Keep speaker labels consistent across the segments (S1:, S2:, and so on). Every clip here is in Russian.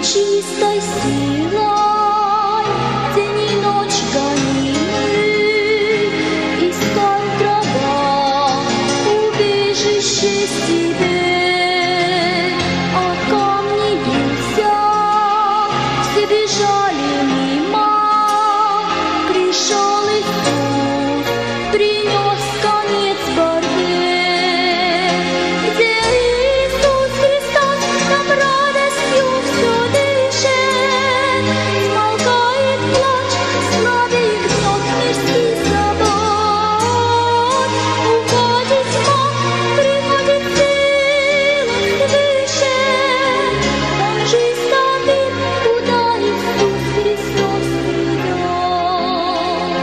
S1: чистой силой, день и ночь гонимы, искал врага, убежище себе, а камни бился, все бежали мимо, пришел Иисус, принес конец борьбе. Где Иисус Христос нам радостью все дышит, смолкает плач, слабеет гнет мирский забот. Уходит тьма, приходит сила свыше, там жизнь стоит, куда Иисус Христос придет.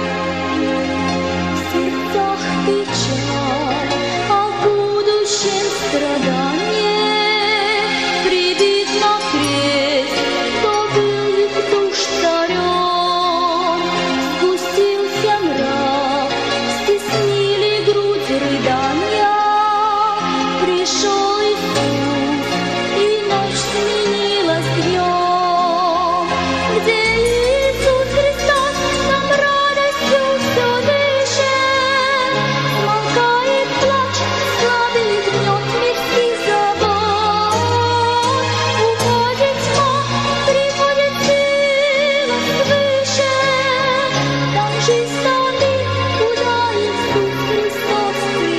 S1: В сердцах печаль, а в будущем страдание, прибит на крест, кто был их душ царем. Спустился мрак, стеснили грудь рыдания, пришел Иисус, и ночь сменилась днем. Где Иисус Христос нам радостью все дышит, смолкает плач, слабеет гнет мирский забот. Уходит тьма, приходит сила свыше, там жизнь стоит, куда Иисус Христос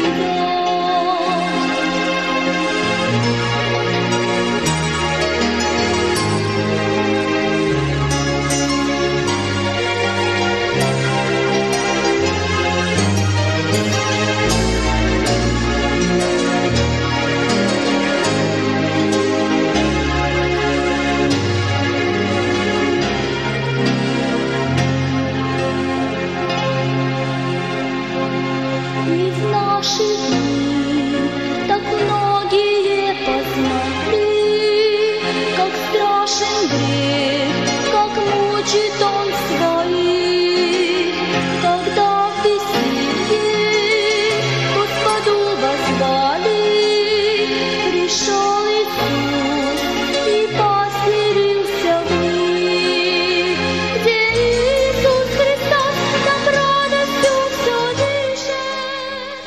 S1: И в наши дни так многие познали, как страшен грех, как мучит он своих. Когда в бессилии Господу воззвали, пришел Иисус и поселился в них. Где Иисус Христос нам радостью все дышит,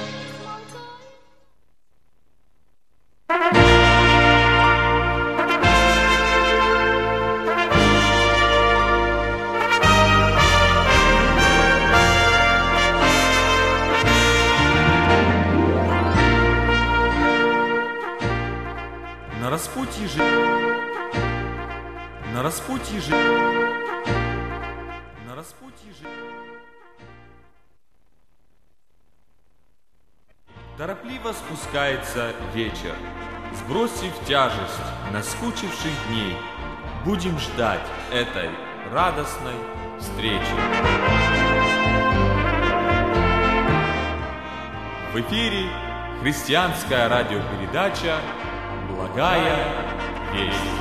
S2: На распутье же, на распутье же, на распутье же. Торопливо спускается вечер, сбросив тяжесть наскучивших дней, будем ждать этой радостной встречи. В эфире христианская радиопередача «Благая весть».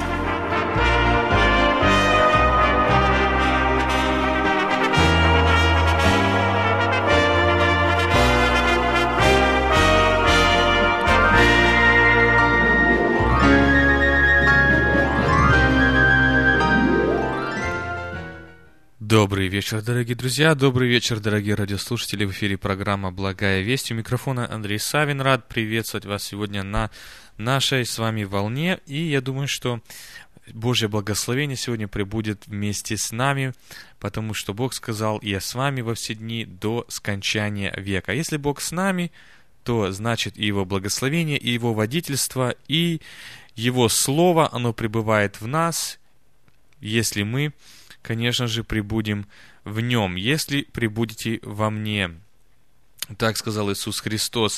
S3: Добрый вечер, дорогие друзья, добрый вечер, дорогие радиослушатели. В эфире программа «Благая весть». У микрофона Андрей Савин. Рад приветствовать вас сегодня на нашей с вами волне. И я думаю, что Божье благословение сегодня пребудет вместе с нами, потому что Бог сказал: «Я с вами во все дни до скончания века». Если Бог с нами, то значит и Его благословение, и Его водительство, и Его Слово, оно пребывает в нас, если мы, конечно же, пребудем в Нем, если пребудете во мне. Так сказал Иисус Христос,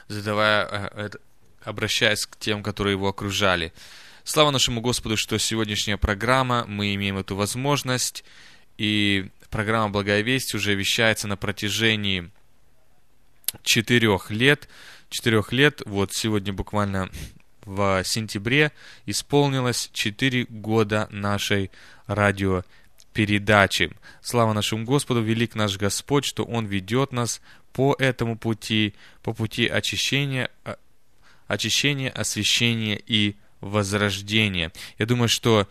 S3: обращаясь к тем, которые Его окружали. Слава нашему Господу, что сегодняшняя программа, мы имеем эту возможность, и программа «Благая весть» уже вещается на протяжении 4 лет. 4 лет, вот сегодня буквально в сентябре исполнилось 4 года нашей радиопередачи. Слава нашему Господу, велик наш Господь, что Он ведет нас по этому пути, по пути очищения, освящения и возрождения. Я думаю, что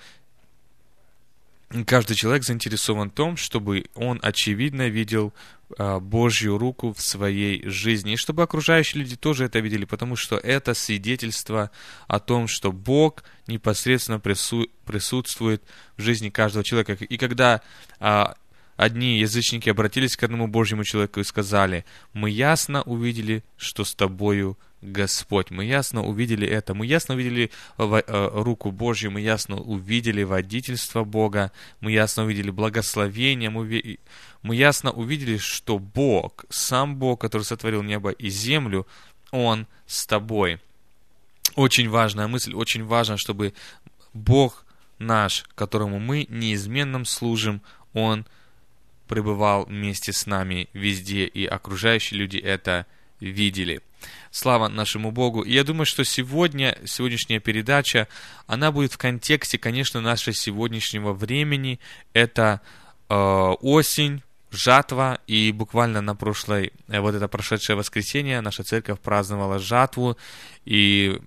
S3: каждый человек заинтересован в том, чтобы он очевидно видел Божью руку в своей жизни, и чтобы окружающие люди тоже это видели, потому что это свидетельство о том, что Бог непосредственно присутствует в жизни каждого человека. И когда одни язычники обратились к одному Божьему человеку и сказали: «Мы ясно увидели, что с тобою Господь». Мы ясно увидели это. Мы ясно увидели руку Божью, мы ясно увидели водительство Бога, мы ясно увидели благословение, мы ясно увидели, что Бог, сам Бог, который сотворил небо и землю, Он с тобой. Очень важная мысль, очень важно, чтобы Бог наш, которому мы неизменно служим, Он пребывал вместе с нами везде, и окружающие люди это видели. Слава нашему Богу. И я думаю, что сегодняшняя передача, она будет в контексте, конечно, нашего сегодняшнего времени. Это осень, жатва, и буквально на это прошедшее воскресенье наша церковь праздновала жатву, и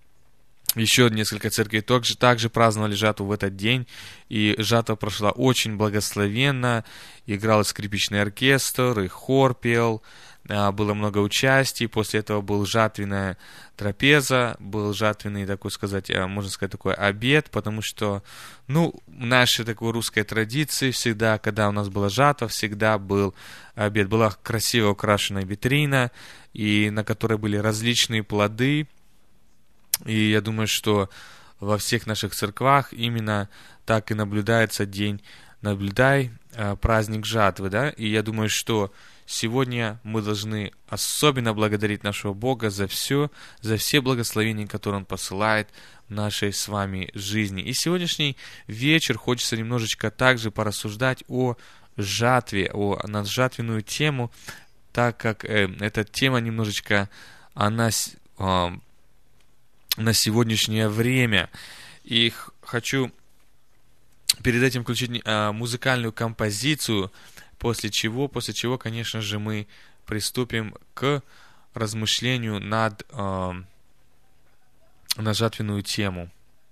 S3: еще несколько церквей также праздновали жатву в этот день, и жатва прошла очень благословенно, играл скрипичный оркестр, и хор пел, было много участий, после этого был жатвенная трапеза, был жатвенный, можно сказать, такой обед, потому что, в нашей такой русской традиции всегда, когда у нас была жатва, всегда был обед, была красиво украшенная витрина, и на которой были различные плоды. И я думаю, что во всех наших церквах именно так и наблюдается праздник жатвы, да? И я думаю, что сегодня мы должны особенно благодарить нашего Бога за все благословения, которые Он посылает в нашей с вами жизни. И сегодняшний вечер хочется немножечко также порассуждать о жатве, на жатвенную тему, так как эта тема немножечко, она на сегодняшнее время. И хочу перед этим включить музыкальную композицию, после чего, конечно же, мы приступим к размышлению на жатвенную тему.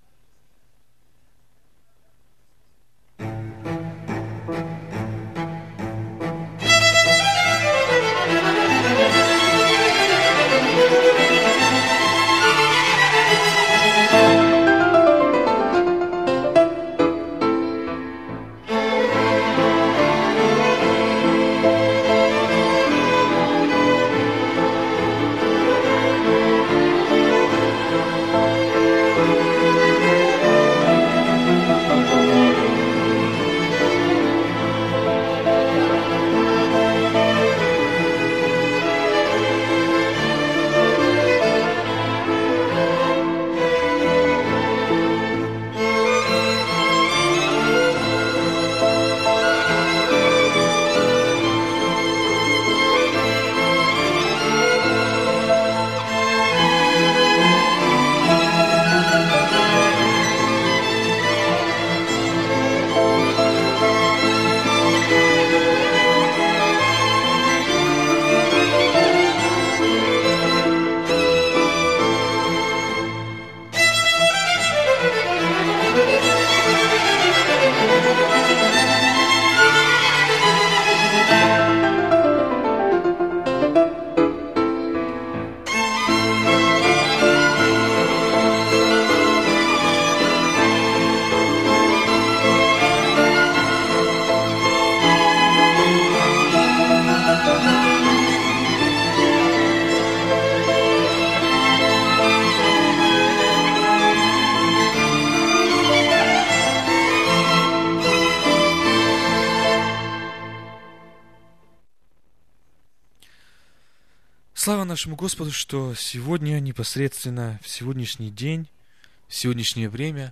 S3: Слава нашему Господу, что сегодня, непосредственно в сегодняшний день, в сегодняшнее время,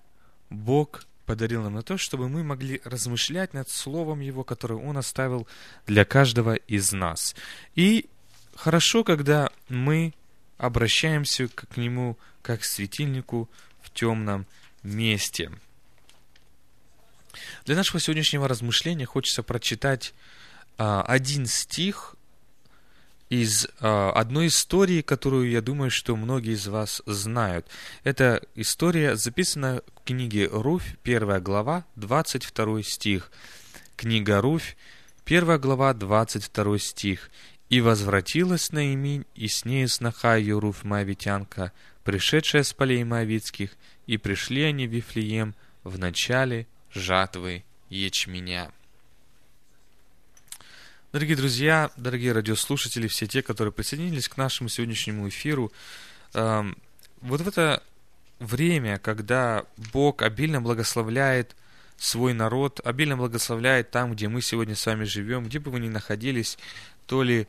S3: Бог подарил нам на то, чтобы мы могли размышлять над Словом Его, которое Он оставил для каждого из нас. И хорошо, когда мы обращаемся к Нему, как к светильнику в темном месте. Для нашего сегодняшнего размышления хочется прочитать один стих из одной истории, которую, я думаю, что многие из вас знают. Эта история записана в книге Руфь, 1 глава, 22 стих. Книга Руфь, 1 глава, 22 стих. «И возвратилась Наиминь, и с нею сноха ее Руфь Моавитянка, пришедшая с полей Моавитских, и пришли они в Вифлеем в начале жатвы ячменя». Дорогие друзья, дорогие радиослушатели, все те, которые присоединились к нашему сегодняшнему эфиру, вот в это время, когда Бог обильно благословляет свой народ, обильно благословляет там, где мы сегодня с вами живем, где бы вы ни находились, то ли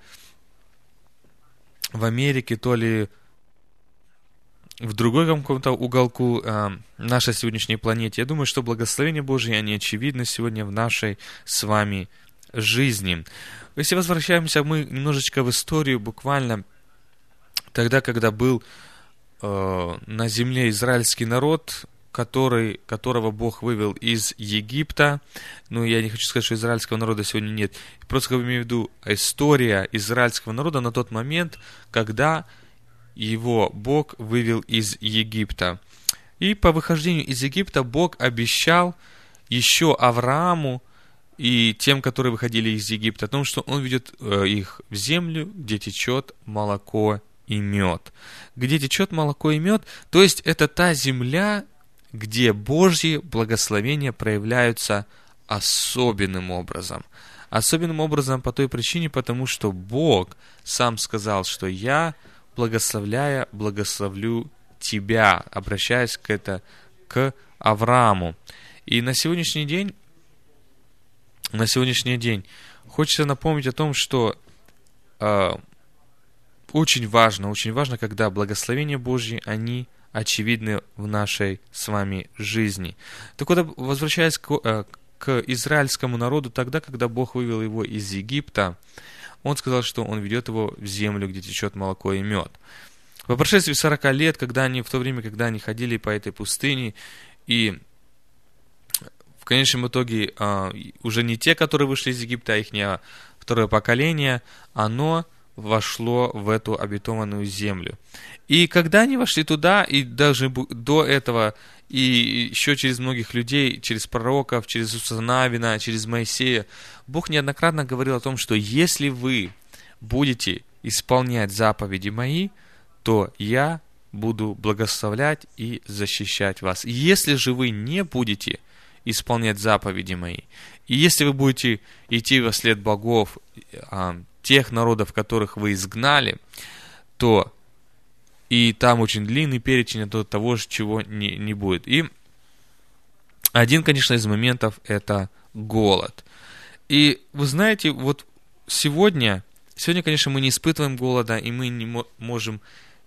S3: в Америке, то ли в другом каком-то уголку нашей сегодняшней планете. Я думаю, что благословения Божьи, они очевидны сегодня в нашей с вами жизни. Если возвращаемся мы немножечко в историю, буквально тогда, когда был на земле израильский народ, которого Бог вывел из Египта. Я не хочу сказать, что израильского народа сегодня нет. Просто имею в виду история израильского народа на тот момент, когда его Бог вывел из Египта. И по выхождению из Египта Бог обещал еще Аврааму и тем, которые выходили из Египта, о том, что Он ведет их в землю, где течет молоко и мед. Где течет молоко и мед, то есть это та земля, где Божьи благословения проявляются особенным образом. Особенным образом по той причине, потому что Бог сам сказал, что «Я, благословляя, благословлю тебя», обращаясь к Аврааму. И на сегодняшний день хочется напомнить о том, что очень важно, когда благословения Божьи, они очевидны в нашей с вами жизни. Так вот, возвращаясь к израильскому народу, тогда, когда Бог вывел его из Египта, Он сказал, что Он ведет его в землю, где течет молоко и мед. По прошествии 40 лет, в то время, когда они ходили по этой пустыне, и в конечном итоге уже не те, которые вышли из Египта, а их второе поколение, оно вошло в эту обетованную землю. И когда они вошли туда, и даже до этого, и еще через многих людей, через пророков, через Иисуса Навина, через Моисея, Бог неоднократно говорил о том, что если вы будете исполнять заповеди мои, то я буду благословлять и защищать вас. Если же вы не будете исполнять заповеди мои, и если вы будете идти во след богов, тех народов, которых вы изгнали, то и там очень длинный перечень того, чего не будет. И один, конечно, из моментов – это голод. И вы знаете, вот сегодня, конечно, мы не испытываем голода, и мы не можем,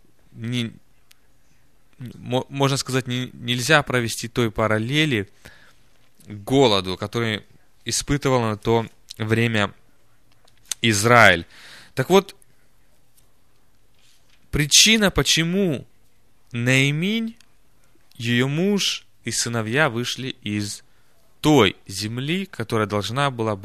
S3: можно сказать, нельзя провести той параллели к голоду, который испытывал на то время Израиль. Так вот, причина, почему Наиминь, ее муж и сыновья вышли из той земли, которая должен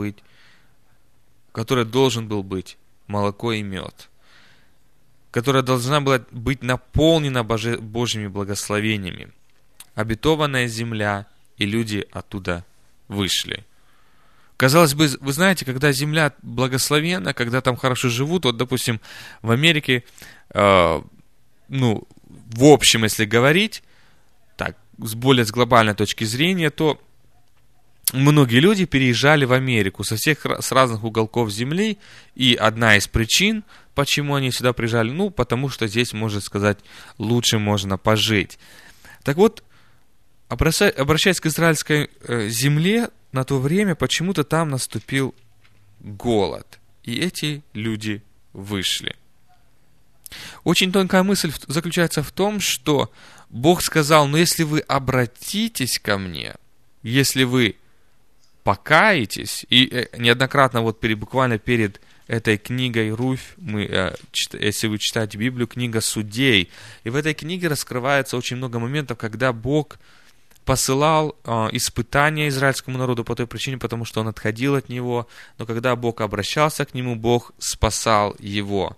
S3: был быть молоко и мед, которая должна была быть наполнена Божьими благословениями. Обетованная земля, и люди оттуда вышли. Казалось бы, вы знаете, когда земля благословенна, когда там хорошо живут, вот, допустим, в Америке, в общем, если говорить, так, с глобальной точки зрения, то многие люди переезжали в Америку с разных уголков земли, и одна из причин, почему они сюда приезжали, потому что здесь, можно сказать, лучше можно пожить. Так вот, обращаясь к израильской земле, на то время почему-то там наступил голод, и эти люди вышли. Очень тонкая мысль заключается в том, что Бог сказал: если вы обратитесь ко мне, если вы покаетесь, и неоднократно буквально перед этой книгой Руфь, если вы читаете Библию, книга Судей, и в этой книге раскрывается очень много моментов, когда Бог посылал испытания израильскому народу по той причине, потому что он отходил от него, но когда Бог обращался к нему, Бог спасал его.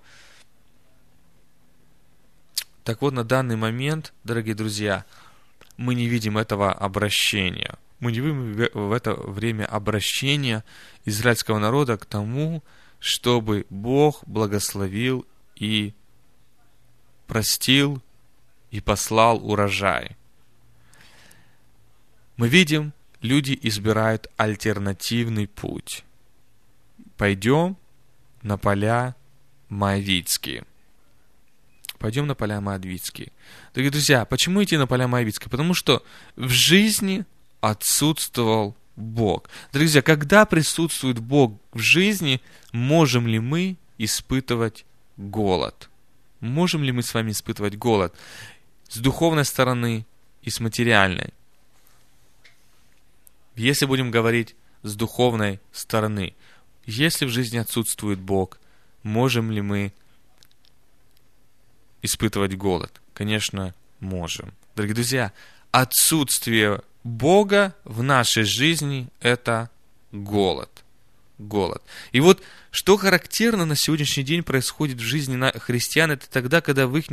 S3: Так вот, на данный момент, дорогие друзья, мы не видим этого обращения. Мы не видим в это время обращения израильского народа к тому, чтобы Бог благословил и простил и послал урожай. Мы видим, люди избирают альтернативный путь. Пойдем на поля моавитские. Пойдем на поля моавитские. Дорогие друзья, почему идти на поля моавитские? Потому что в жизни отсутствовал Бог. Дорогие друзья, когда присутствует Бог в жизни, можем ли мы испытывать голод? Можем ли мы с вами испытывать голод с духовной стороны и с материальной? Если будем говорить с духовной стороны, если в жизни отсутствует Бог, можем ли мы испытывать голод? Конечно, можем. Дорогие друзья, отсутствие Бога в нашей жизни – это голод. Голод. И вот, что характерно на сегодняшний день происходит в жизни христиан, это тогда, когда в их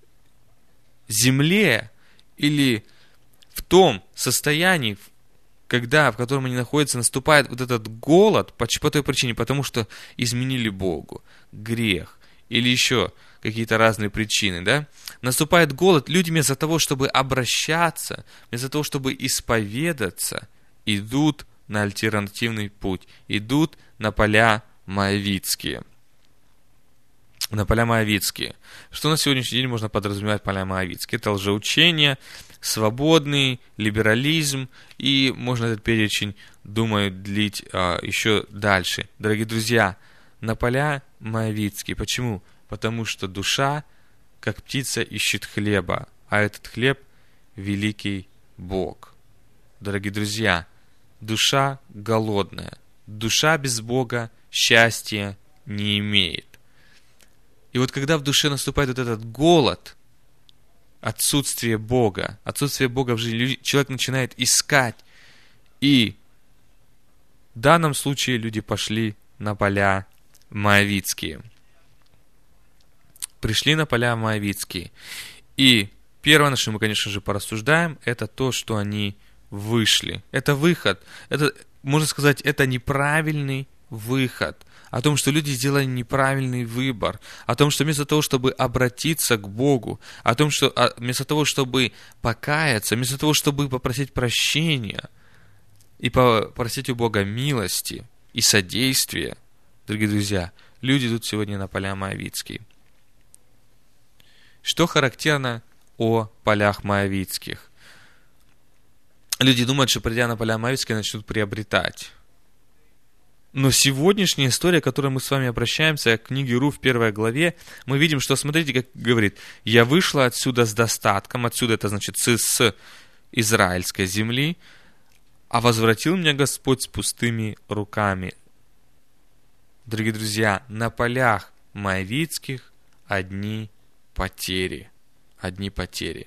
S3: земле или в том состоянии, в котором они находятся, наступает вот этот голод по той причине, потому что изменили Богу, грех или еще какие-то разные причины, да? Наступает голод, люди вместо того, чтобы обращаться, вместо того, чтобы исповедаться, идут на альтернативный путь, идут на поля моавитские. На поля моавитские. Что на сегодняшний день можно подразумевать поля моавитские? Это лжеучение, свободный либерализм, и можно этот перечень, думаю, длить еще дальше. Дорогие друзья, на поля моавитские. Почему? Потому что душа, как птица, ищет хлеба, а этот хлеб – великий Бог. Дорогие друзья, душа голодная. Душа без Бога счастья не имеет. И вот когда в душе наступает вот этот голод, отсутствие Бога в жизни, человек начинает искать. И в данном случае люди пошли на поля моавитские. Пришли на поля моавитские. И первое, на что мы, конечно же, порассуждаем, это то, что они вышли. Это выход. Это, можно сказать, это неправильный выход. О том, что люди сделали неправильный выбор. О том, что вместо того, чтобы обратиться к Богу, о том, что вместо того, чтобы покаяться, вместо того, чтобы попросить прощения и попросить у Бога милости и содействия, дорогие друзья, люди идут сегодня на поля моавитские. Что характерно о полях моавитских? Люди думают, что придя на поля моавитские, начнут приобретать. Но сегодняшняя история, к которой мы с вами обращаемся, к книге Ру в 1 главе, мы видим, что, смотрите, как говорит, «Я вышла отсюда с достатком», отсюда это значит с израильской земли, «а возвратил меня Господь с пустыми руками». Дорогие друзья, на полях моавитских одни потери. Одни потери.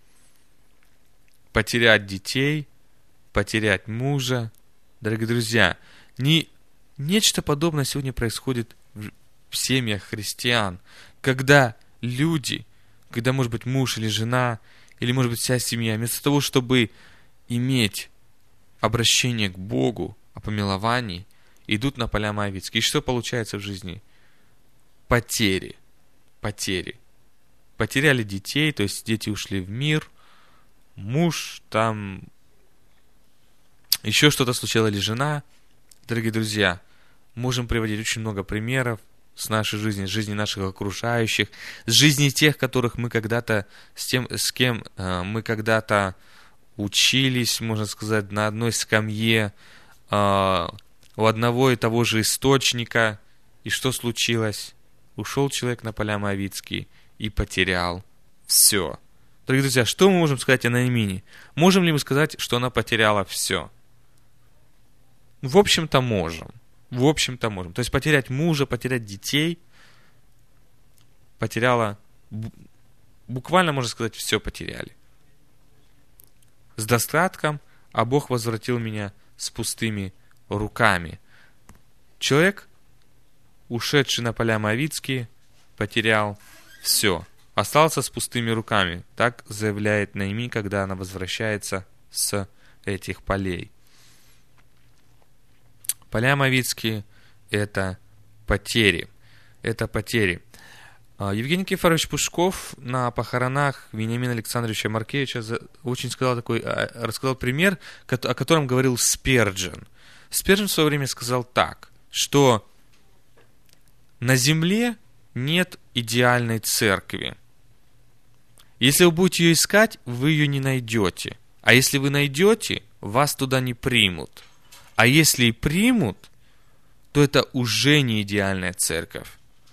S3: Потерять детей, потерять мужа. Дорогие друзья, нечто подобное сегодня происходит в семьях христиан, когда люди, когда, может быть, муж или жена, или, может быть, вся семья, вместо того, чтобы иметь обращение к Богу о помиловании, идут на поля моавитские. И что получается в жизни? Потери. Потеряли детей, то есть дети ушли в мир, муж, там еще что-то случилось, или жена. Дорогие друзья, можем приводить очень много примеров с нашей жизни, с жизни наших окружающих, с жизни тех, которых мы когда-то, с кем мы когда-то учились, можно сказать, на одной скамье, у одного и того же источника. И что случилось? Ушел человек на поля моавитские и потерял все. Дорогие друзья, что мы можем сказать о Наамине? Можем ли мы сказать, что она потеряла все? В общем-то, можем. То есть потерять мужа, потерять детей, потеряла, буквально, можно сказать, все потеряли. с достатком, а Бог возвратил меня с пустыми руками. Человек, ушедший на поля Моавитские, потерял все, остался с пустыми руками. Так заявляет Наиминь, когда она возвращается с этих полей. Поля Моавитские – это потери. Это потери. Евгений Никифорович Пушков на похоронах Вениамина Александровича Маркевича очень рассказал пример, о котором говорил Спирджин. Спирджин в свое время сказал так, что на земле нет идеальной церкви. Если вы будете ее искать, вы ее не найдете. А если вы найдете, вас туда не примут. А если и примут, то это уже не идеальная церковь.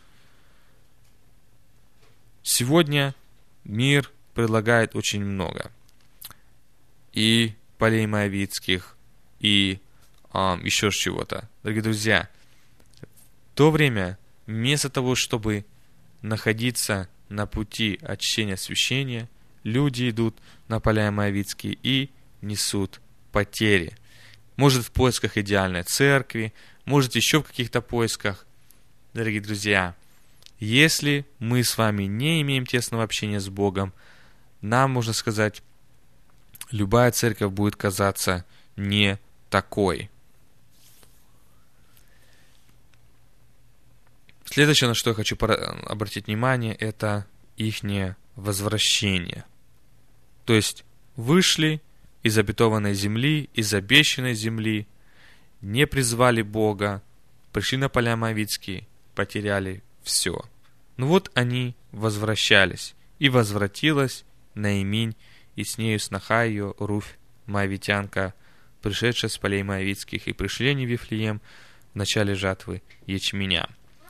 S3: Сегодня мир предлагает очень много. И полей Моавитских, и еще чего-то. Дорогие друзья, в то время, вместо того, чтобы находиться на пути очищения освящения, люди идут на поля Моавитские и несут потери. Может, в поисках идеальной церкви, может, еще в каких-то поисках. Дорогие друзья, если мы с вами не имеем тесного общения с Богом, нам, можно сказать, любая церковь будет казаться не такой. Следующее, на что я хочу обратить внимание, это ихнее возвращение. То есть вышли из обетованной земли, из обещанной земли, не призвали Бога, пришли на поля Моавитские, потеряли все. Ну вот они возвращались, и возвратилась Наиминь, и с нею сноха ее Руфь, моавитянка, пришедшая с полей Моавитских, и пришли они в Вифлеем в начале жатвы ячменя.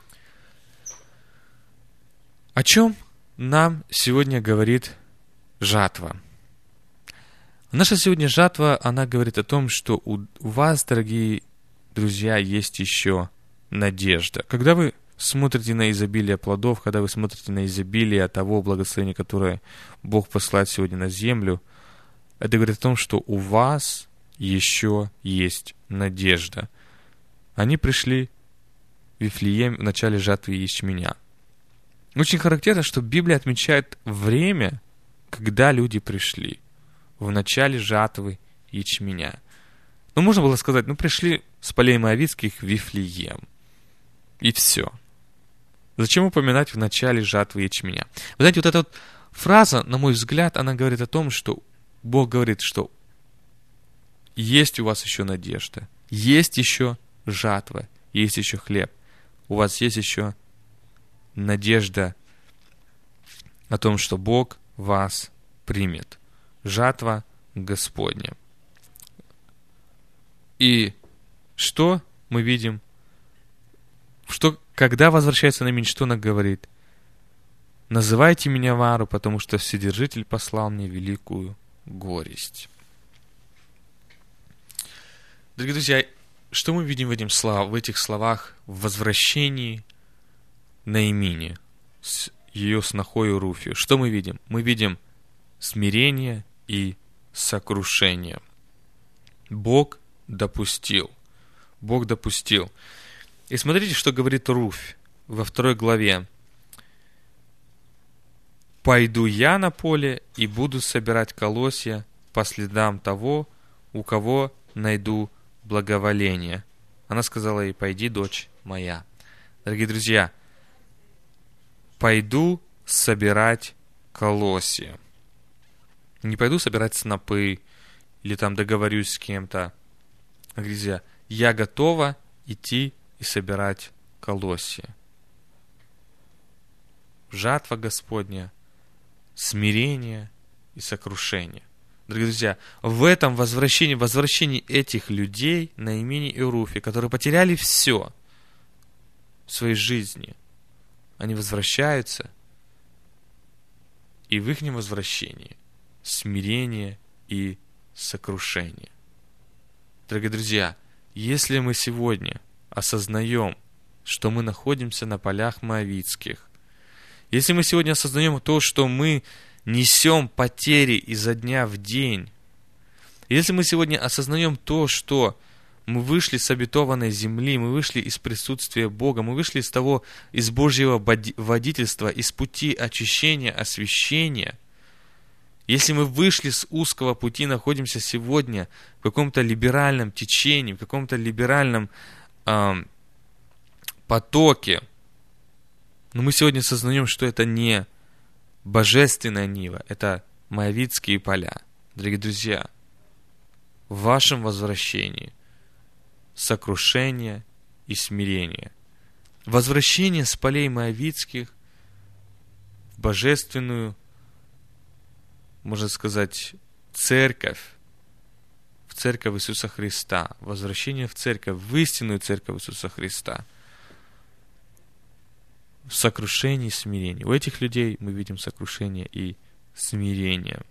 S3: О чем нам сегодня говорит жатва? Наша сегодня жатва, она говорит о том, что у вас, дорогие друзья, есть еще надежда. Когда вы смотрите на изобилие плодов, когда вы смотрите на изобилие того благословения, которое Бог посылает сегодня на землю, это говорит о том, что у вас еще есть надежда. Они пришли в Вифлеем в начале жатвы ячменя. Очень характерно, что Библия отмечает время, когда люди пришли. В начале жатвы ячменя. Можно было сказать, пришли с полей Моавитских в Вифлеем. И все. Зачем упоминать в начале жатвы ячменя? Вы знаете, вот эта вот фраза, на мой взгляд, она говорит о том, что Бог говорит, что есть у вас еще надежда, есть еще жатва, есть еще хлеб. У вас есть еще надежда о том, что Бог вас примет. Жатва Господня. И что мы видим? Когда возвращается Наиминь, что она говорит? «Называйте меня Вару, потому что Вседержитель послал мне великую горесть». Дорогие друзья, что мы видим в этих словах в возвращении Наимини с ее снохою Руфью? Что мы видим? Мы видим смирение и сокрушение. Бог допустил. Бог допустил. И смотрите, что говорит Руфь во 2 главе. «Пойду я на поле и буду собирать колосья по следам того, у кого найду благоволение». Она сказала ей: «Пойди, дочь моя». Дорогие друзья, пойду собирать колосья. Не пойду собирать снопы или договорюсь с кем-то. Друзья, я готова идти и собирать колосья. Жатва Господня, смирение и сокрушение. Дорогие друзья, в этом возвращении этих людей, Наимини и Руфи, которые потеряли все в своей жизни, они возвращаются, и в их возвращении смирение и сокрушение. Дорогие друзья, если мы сегодня осознаем, что мы находимся на полях Моавитских, если мы сегодня осознаем то, что мы несем потери изо дня в день, Если мы сегодня осознаем то, что мы вышли с обетованной земли, мы вышли из присутствия Бога, мы вышли из Божьего водительства, из пути очищения, освящения. Если мы вышли с узкого пути, находимся сегодня в каком-то либеральном течении, в каком-то либеральном потоке, но мы сегодня осознаем, что это не божественная нива, это моавитские поля. Дорогие друзья, в вашем возвращении сокрушение и смирение. Возвращение с полей моавитских в божественную, можно сказать, церковь, в церковь Иисуса Христа. Возвращение в церковь, в истинную церковь Иисуса Христа. В сокрушении и смирении. У этих людей мы видим сокрушение и смирение.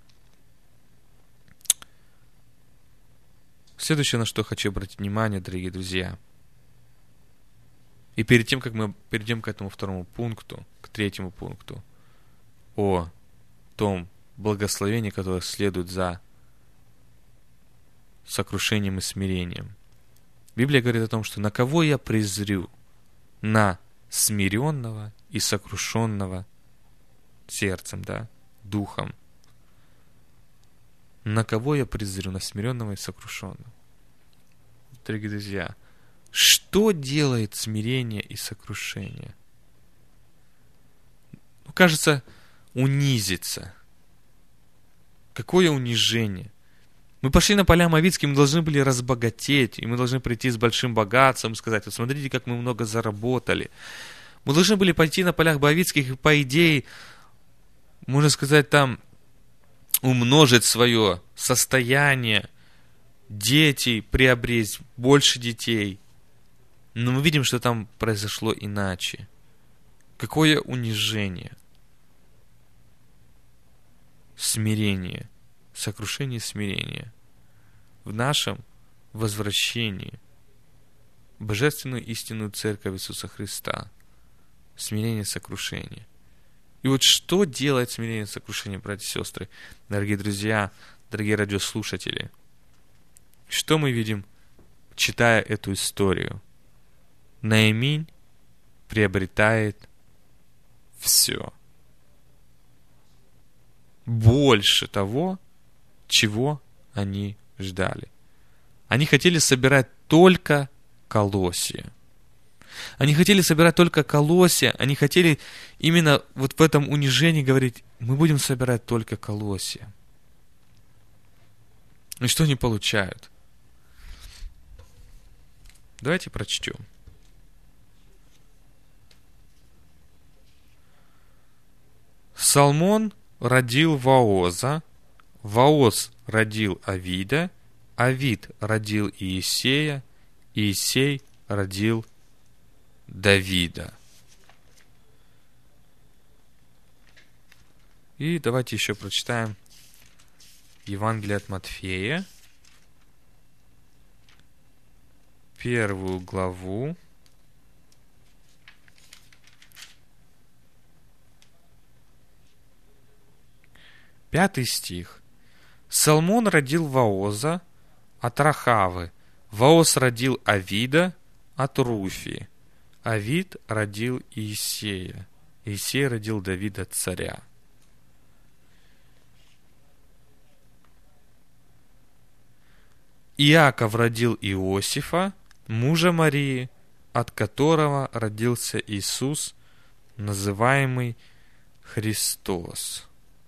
S3: Следующее, на что хочу обратить внимание, дорогие друзья. И перед тем, как мы перейдем к этому второму пункту, к третьему пункту, о том благословении, которое следует за сокрушением и смирением. Библия говорит о том, что на кого я презрю? На смиренного и сокрушенного сердцем, духом. На кого я презрю? На смиренного и сокрушенного. Дорогие друзья, что делает смирение и сокрушение? Кажется, унизиться. Какое унижение? Мы пошли на поля моавитские, мы должны были разбогатеть, и мы должны прийти с большим богатством и сказать: вот смотрите, как мы много заработали. Мы должны были пойти на полях моавитских и, по идее, можно сказать, там умножить свое состояние, детей приобрести, больше детей. Но мы видим, что там произошло иначе. Какое унижение. Смирение. Сокрушение и смирение. В нашем возвращении в божественную истинную церковь Иисуса Христа. Смирение и сокрушение. И вот что делает смирение и сокрушение, братья и сестры, дорогие друзья, дорогие радиослушатели? Что мы видим, читая эту историю? Нааминь приобретает все. Больше того, чего они ждали. Они хотели собирать только колосья. Они хотели собирать только колосья. Они хотели именно вот в этом унижении говорить: мы будем собирать только колосья. И что они получают? Давайте прочтем. Салмон родил Вооза, Вооз родил Авида, Авид родил Иисея, Иисей родил Давида. И давайте еще прочитаем Евангелие от Матфея, 1 главу, 5 стих. Салмон родил Вооза от Рахавы, Вооз родил Авида от Руфи, Авид родил Иисея, Иисей родил Давида царя. Иаков родил Иосифа, мужа Марии, от которого родился Иисус, называемый Христос.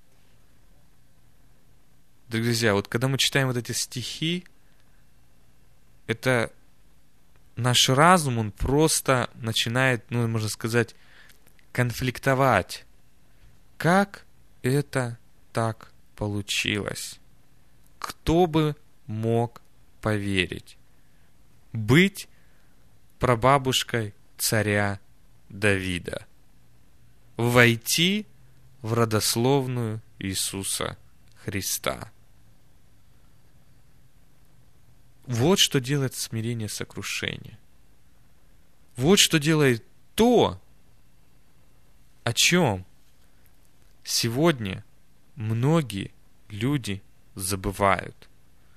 S3: Дорогие друзья, вот когда мы читаем вот эти стихи, это наш разум, он просто начинает, можно сказать, конфликтовать. Как это так получилось? Кто бы мог поверить? Быть прабабушкой царя Давида. Войти в родословную Иисуса Христа. Вот что делает смирение и сокрушение. Вот что делает то, о чем сегодня многие люди забывают.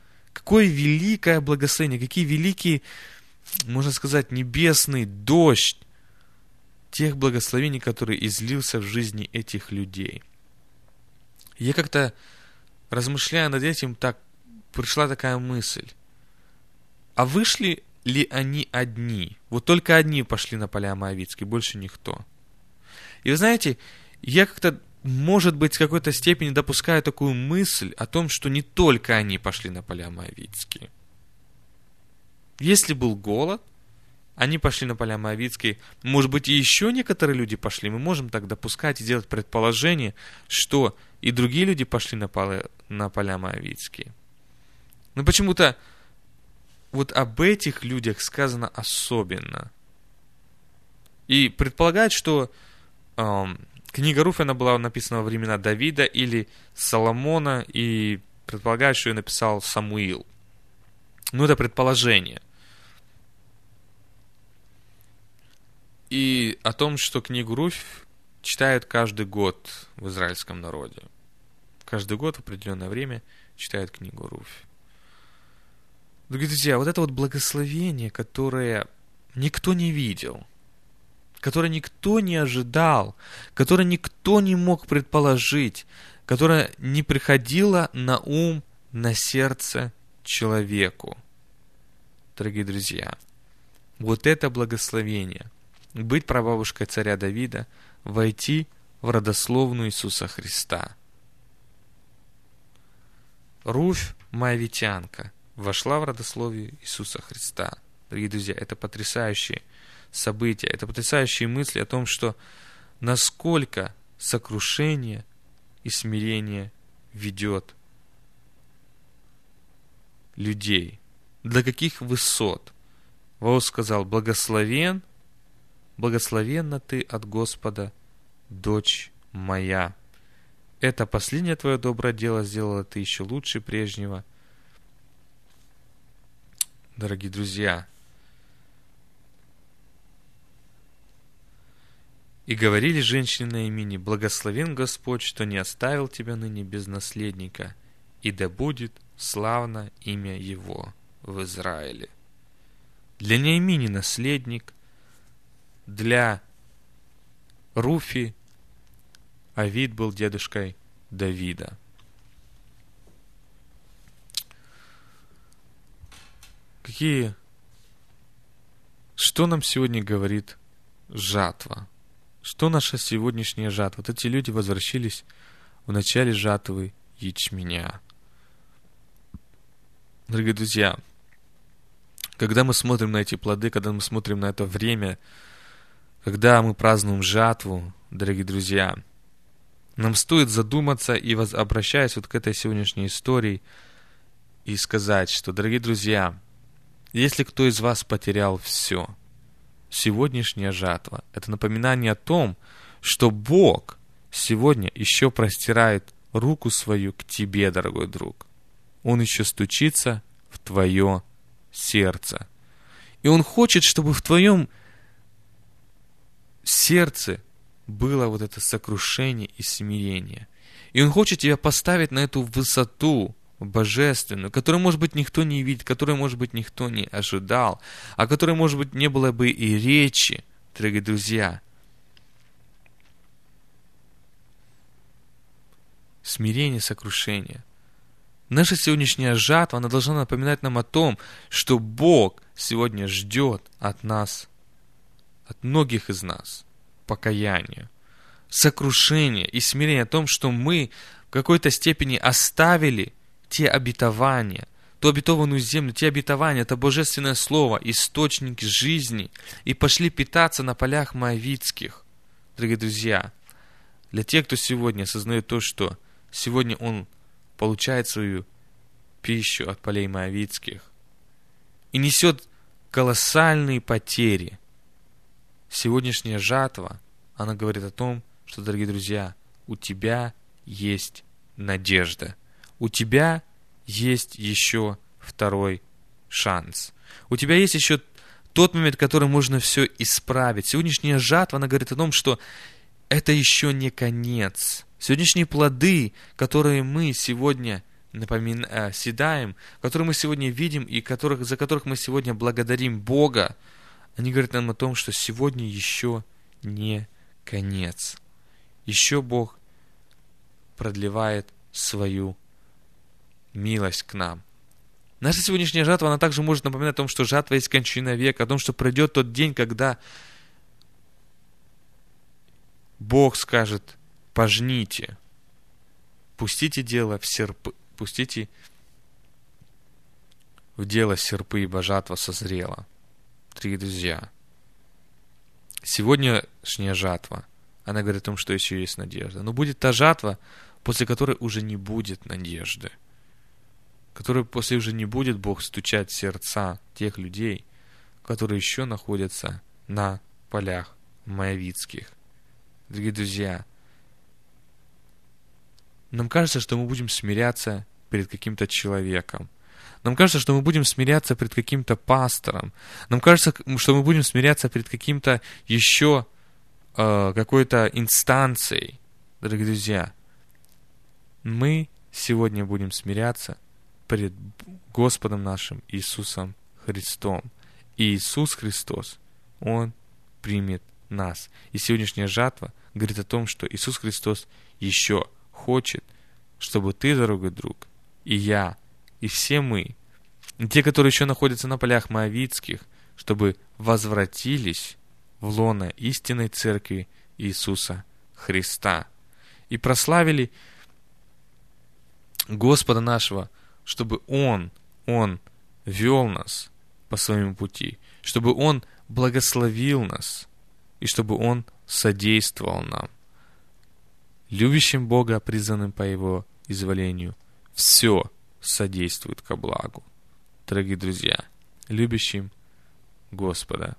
S3: какое великое благословение, какие великие, можно сказать, небесный дождь тех благословений, которые излился в жизни этих людей. Я как-то, размышляя над этим, пришла такая мысль. А вышли ли они одни? Вот только одни пошли на поля Моавитские, больше никто. И вы знаете, я как-то, может быть, в какой-то степени допускаю такую мысль о том, что не только они пошли на поля Моавитские. Если был голод, они пошли на поля Моавитские. Может быть, и еще некоторые люди пошли. Мы можем так допускать и делать предположение, что и другие люди пошли на поля Моавитские. Но почему-то вот об этих людях сказано особенно. И предполагают, что книга Руфь, она была написана во времена Давида или Соломона, и предполагают, что ее написал Самуил. Ну, это предположение. И о том, что книгу Руфь читают каждый год в израильском народе. Каждый год в определенное время читают книгу Руфь. Дорогие друзья, вот это вот благословение, которое никто не видел, которое никто не ожидал, которое никто не мог предположить, которое не приходило на ум, на сердце человеку. Дорогие друзья, вот это благословение, быть прабабушкой царя Давида, войти в родословную Иисуса Христа. Руфь, моавитянка, вошла в родословие Иисуса Христа. Дорогие друзья, это потрясающие события, это потрясающие мысли о том, что насколько сокрушение и смирение ведет людей, до каких высот. Воос сказал: благословенна ты от Господа, дочь моя. Это последнее твое доброе дело сделало ты еще лучше прежнего. Дорогие друзья, и говорили женщины на имени: благословен Господь, что не оставил тебя ныне без наследника, и да будет славно имя Его в Израиле. Для Неемини наследник, для Руфи Авид был дедушкой Давида. Что нам сегодня говорит жатва? Что наша сегодняшняя жатва? Вот эти люди возвращались в начале жатвы ячменя. Дорогие друзья, когда мы смотрим на эти плоды, когда мы смотрим на это время, когда мы празднуем жатву, дорогие друзья, нам стоит задуматься и обращаясь вот к этой сегодняшней истории и сказать, что, дорогие друзья, если кто из вас потерял все, сегодняшняя жатва – это напоминание о том, что Бог сегодня еще простирает руку свою к тебе, дорогой друг. Он еще стучится в твое сердце. И Он хочет, чтобы в твоем сердце было вот это сокрушение и смирение. И Он хочет тебя поставить на эту высоту божественную, которую, может быть, никто не видит, которую, может быть, никто не ожидал, о которой, может быть, не было бы и речи, дорогие друзья. Смирение, сокрушение. Наша сегодняшняя жатва, она должна напоминать нам о том, что Бог сегодня ждет от нас, от многих из нас, покаяния, сокрушения и смирения о том, что мы в какой-то степени оставили те обетования, ту обетованную землю, те обетования, это божественное слово, источник жизни, и пошли питаться на полях моавитских. Дорогие друзья, для тех, кто сегодня осознает то, что сегодня он получает свою пищу от полей моавитских и несет колоссальные потери, сегодняшняя жатва, она говорит о том, что, дорогие друзья, у тебя есть надежда. У тебя есть еще второй шанс. У тебя есть еще тот момент, в который можно все исправить. Сегодняшняя жатва, она говорит о том, что это еще не конец. Сегодняшние плоды, которые мы сегодня седаем, которые мы сегодня видим и за которых мы сегодня благодарим Бога, они говорят нам о том, что сегодня еще не конец. Еще Бог продлевает свою милость к нам. Наша сегодняшняя жатва, она также может напоминать о том, что жатва есть кончина века, о том, что пройдет тот день, когда Бог скажет: пожните, пустите дело в серпы, пустите в дело серпы, ибо жатва созрела. Дорогие друзья, сегодняшняя жатва, она говорит о том, что еще есть надежда. Но будет та жатва, после которой уже не будет надежды, которой после уже не будет Бог стучать в сердца тех людей, которые еще находятся на полях моавитских. Дорогие друзья, нам кажется, что мы будем смиряться перед каким-то человеком. Нам кажется, что мы будем смиряться перед каким-то пастором. Нам кажется, что мы будем смиряться перед каким-то еще какой-то инстанцией. Дорогие друзья, мы сегодня будем смиряться перед Господом нашим Иисусом Христом. И Иисус Христос, Он примет нас. И сегодняшняя жатва говорит о том, что Иисус Христос еще хочет, чтобы ты, дорогой друг, и я, и все мы, и те, которые еще находятся на полях моавитских, чтобы возвратились в лоно истинной церкви Иисуса Христа и прославили Господа нашего, чтобы Он вел нас по своему пути, чтобы Он благословил нас и чтобы Он содействовал нам. Любящим Бога, призванным по Его изволению, все содействует ко благу. Дорогие друзья, любящим Господа,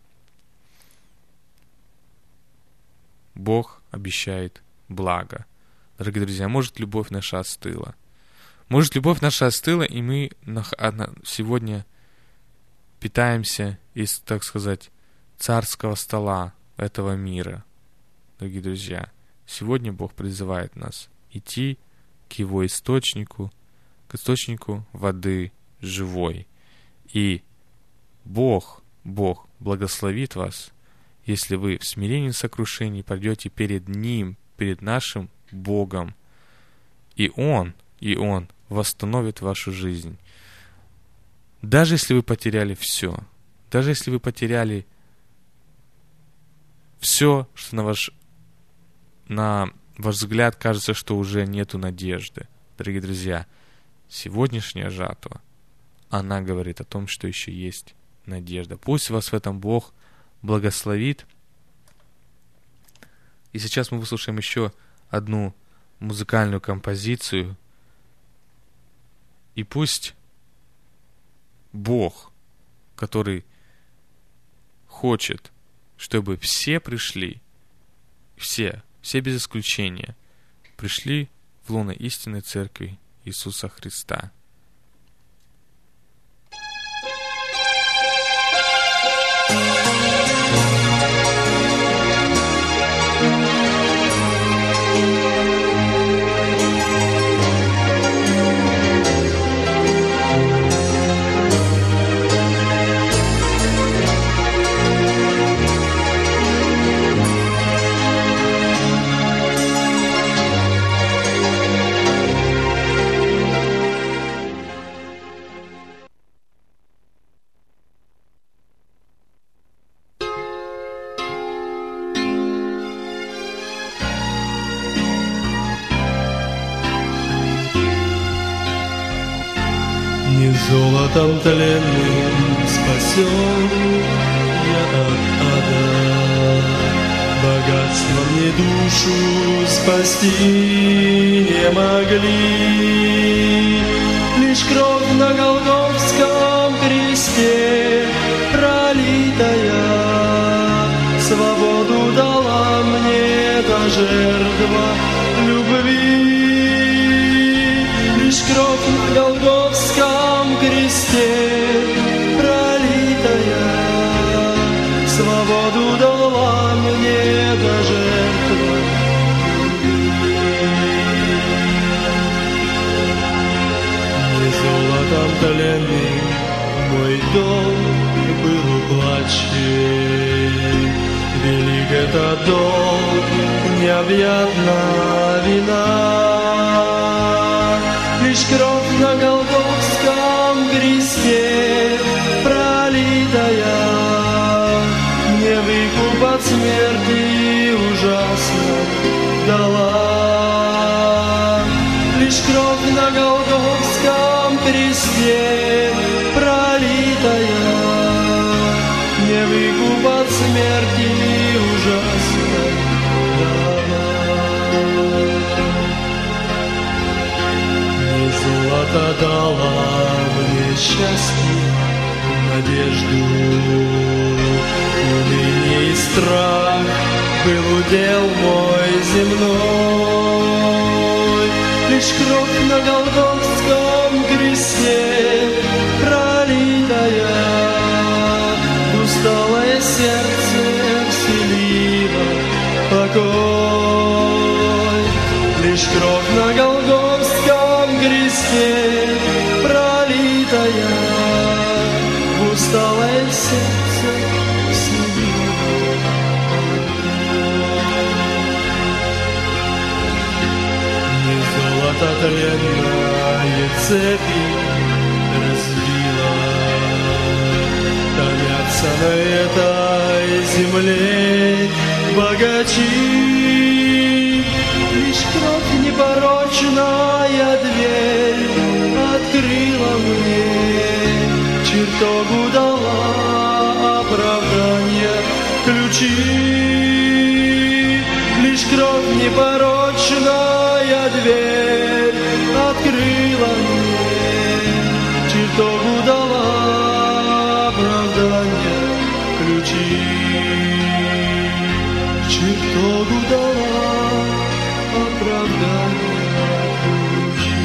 S3: Бог обещает благо. Дорогие друзья, может, любовь наша остыла. Может, любовь наша остыла, и мы сегодня питаемся из, так сказать, царского стола этого мира. Дорогие друзья, сегодня Бог призывает нас идти к Его источнику, к источнику воды живой. И Бог благословит вас, если вы в смирении и сокрушении пойдете перед Ним, перед нашим Богом. И Он восстановит вашу жизнь. Даже если вы потеряли все, даже если вы потеряли все, что на ваш взгляд кажется, что уже нету надежды. Дорогие друзья, сегодняшняя жатва, она говорит о том, что еще есть надежда. Пусть вас в этом Бог благословит. И сейчас мы выслушаем еще одну музыкальную композицию. И пусть Бог, который хочет, чтобы все пришли, все без исключения, пришли в лоно истинной церкви Иисуса Христа.
S4: Не золотом тленным спасен я от ада, богатством мне душу спасти не могли. Лишь кровь на Голгофском кресте пролитая свободу дала мне та жертва любви. Лишь кровь на Голгофском кресте пролитая свободу дала мне та жертва любви. тленный мой долг был уплачен. Велик это долг, необъятна вина. Лишь кровь на Голгофском кресте пролитая мне выкуп от смерти ужасно дала. Лишь кровь на Голгофском кресте пролитая мне выкуп от смерти ужасно дала. Не золото дала мне счастье, надежду, уныние и страх был удел мой земной. Лишь кровь на Голгофском кресте пролитая усталое сердце вселила покой. Лишь кровь на Голгофском кресте пролитая усталое сердце вселила покой. Не золото тленное цепи разбила, томятся на этой земле богачи. Лишь кровь непорочная дверь открыла мне, чертогу дала оправдание ключи. Лишь кровь непорочная дверь открыла мне, чертогу дала оправдание ключи. Чертогу дала оправдание ключи.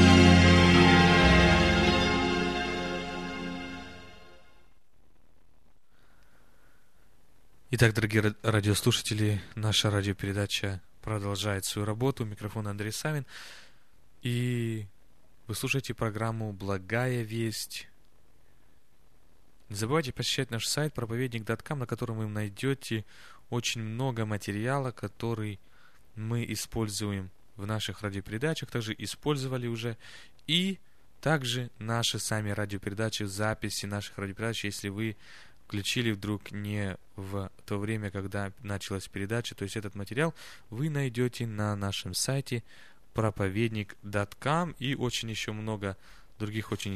S3: Итак, дорогие радиослушатели, наша радиопередача продолжает свою работу. Микрофон Андрей Савин. И вы слушаете программу «Благая весть». Не забывайте посещать наш сайт проповедник.com, на котором вы найдете очень много материала, который мы используем в наших радиопередачах, также использовали уже. И также наши сами радиопередачи, записи наших радиопередач, если вы включили вдруг не в то время, когда началась передача, то есть этот материал вы найдете на нашем сайте проповедник.com и очень еще много других очень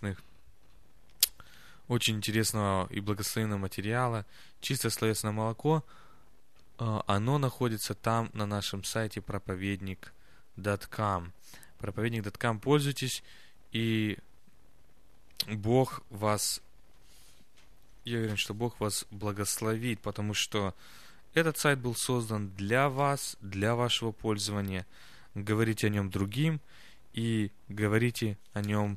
S3: интересного и благословенного материала. Чистое словесное молоко, оно находится там на нашем сайте проповедник.com. Проповедник.com, пользуйтесь, и Бог вас, я уверен, что Бог вас благословит, потому что этот сайт был создан для вас, для вашего пользования. Говорите о нем другим и говорите о нем,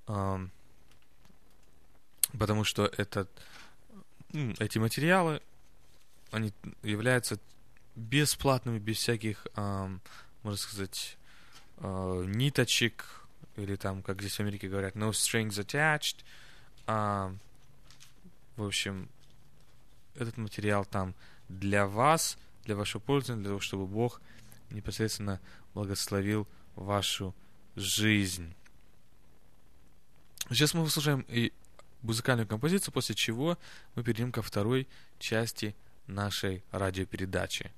S3: потому что эти материалы, они являются бесплатными, без всяких, можно сказать, ниточек, или там, как здесь в Америке говорят, no strings attached. В общем, этот материал там для вас, для вашего пользования, для того, чтобы Бог непосредственно благословил вашу жизнь. Сейчас мы выслушаем и музыкальную композицию, после чего мы перейдем ко второй части нашей радиопередачи.